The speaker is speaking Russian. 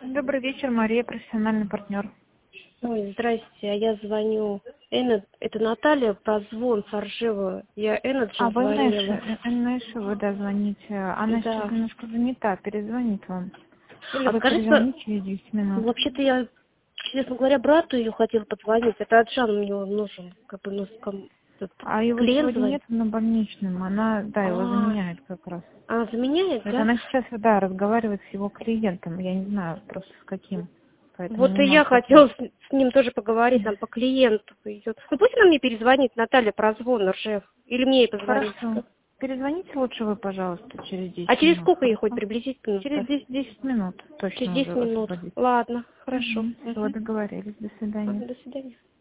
Добрый вечер, Мария, профессиональный партнер. Ой, здрасте, а я звоню. Это Наталья, прозвон с Оржева. Я А Энерджи вы звонила. Нэшу, вы да, звоните. Она сейчас Да. немножко занята, перезвонит вам. Или А вы скажите, перезвоните через 10 минут. вообще-то я, честно говоря, брату ее хотела позвонить. Это Аджан мне нужен, как бы, этот А его клиент сегодня звонит. нет на больничном, она, да, его А, заменяет как раз. она заменяет, Это да? она сейчас, да, разговаривает с его клиентом, я не знаю просто с каким, поэтому Вот не и могу я сказать. хотела с ним тоже поговорить, там, по клиенту идет. Ну, пусть она мне перезвонит, Наталья, прозвон Оржев. Или мне ей позвонить. Хорошо. Перезвоните лучше вы, пожалуйста, через А 10 через минут, сколько ей хоть хорошо? приблизительно? Через 10 минут Через точно уже 10 минут. освободит. Ладно, хорошо. Угу. Все, договорились. До свидания. До свидания.